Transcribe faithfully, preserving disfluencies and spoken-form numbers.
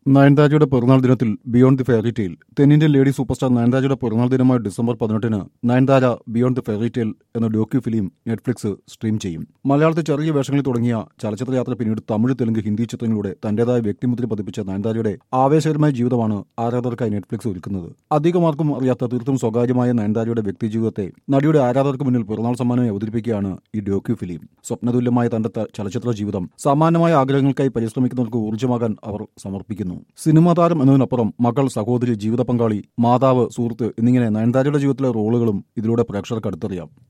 നയൻതാരയുടെ പിറന്നാൾ ദിനത്തിൽ beyond the fairy tale തെന്നിന്ത്യൻ ലേഡി സൂപ്പർ സ്റ്റാർ നയൻതാരയുടെ പിറന്നാൾ ദിനമായ ഡിസംബർ പതിനെട്ടിന് Nayanthara beyond the fairy tale എന്ന ഡോക്യു ഫിലിം നെറ്റ്ഫ്ലിക്സ് സ്ട്രീം ചെയ്യും. മലയാളത്തിൽ ചെറിയ വേഷങ്ങളിൽ തുടങ്ങിയ ചലച്ചിത്ര യാത്ര പിന്നീട് തമിഴ്, തെലുങ്ക്, ഹിന്ദി ചിത്രങ്ങളിലൂടെ തന്റേതായ വ്യക്തിമുദ്ര പതിപ്പിച്ച നയൻതാരയുടെ ആവേശകരമായ ജീവിതമാണ് ആരാധകർക്കായി നെറ്റ്ഫ്ലിക്സ് ഒരുക്കുന്നത്. അധികമാർക്കും അറിയാത്ത തീർത്തും സ്വകാര്യമായ നയൻതാരയുടെ വ്യക്തിജീവിതത്തെ നടിയുടെ ആരാധകർക്ക് മുന്നിൽ പിറന്നാൾ സമ്മാനമായി അവതരിപ്പിക്കുകയാണ് ഈ ഡോക്യു ഫിലിം. സ്വപ്നതുല്യമായ തന്റെ ത- ചലച്ചിത്ര ജീവിതം സമാനമായ ആഗ്രഹങ്ങൾക്കായി പരിശ്രമിക്കുന്നവർക്ക് ഊർജ്ജമാകാൻ അവർ സമർപ്പിക്കുന്നു. സിനിമാ താരം എന്നതിനപ്പുറം മകൾ, സഹോദരി, ജീവിത പങ്കാളി, മാതാവ്, സുഹൃത്ത് എന്നിങ്ങനെ നയൻതാരയുടെ ജീവിതത്തിലെ റോളുകളും ഇതിലൂടെ പ്രേക്ഷകർക്ക് അടുത്തറിയാം.